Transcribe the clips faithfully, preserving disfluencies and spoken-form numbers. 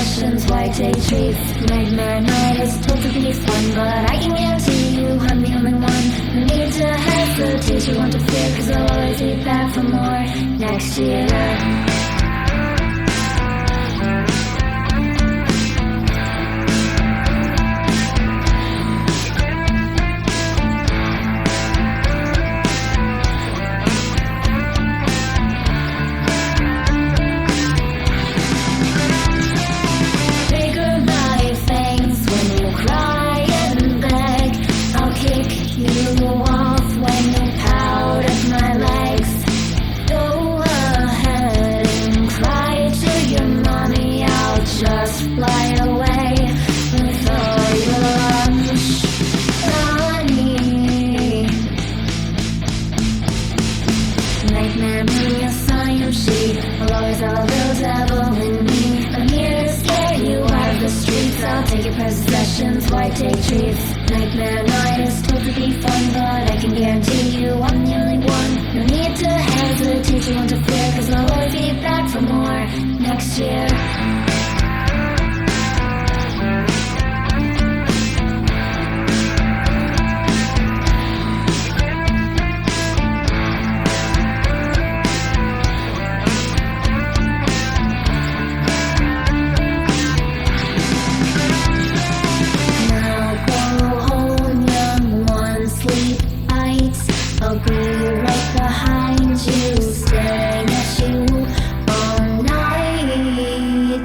possessions, white day treats. Nightmare night is told to be fun, but I can guarantee you I'm the only one who need to hesitate. You want to fear, cause I'll always be back for more next year. Just fly away with all your lunch money. Nightmare me, yes I am she. I'll always have a little devil in me. I'm here to scare you out of the streets. I'll take your possessions, white day treats. Nightmare night is told to be fun, but I can guarantee you I'm the only one. No need to hesitate, you want to fear, cause I'll always be back for more next year. I'll be right behind you, staring at you all night.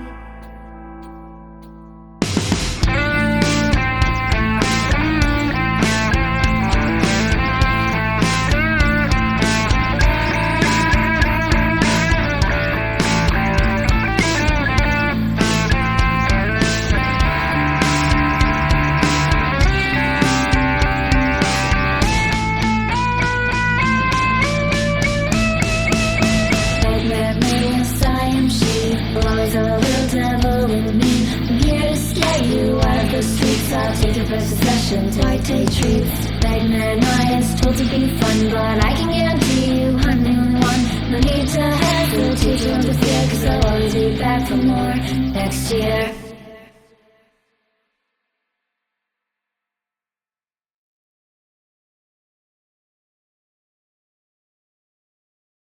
Always a little devil in me. I'm here to scare you out of the streets. I'll take your possessions, white day treats. Nightmare night is told to be fun, but I can guarantee you I'm the only one. No need to hesitate, you want to fear, cause I'll always be back for more next year.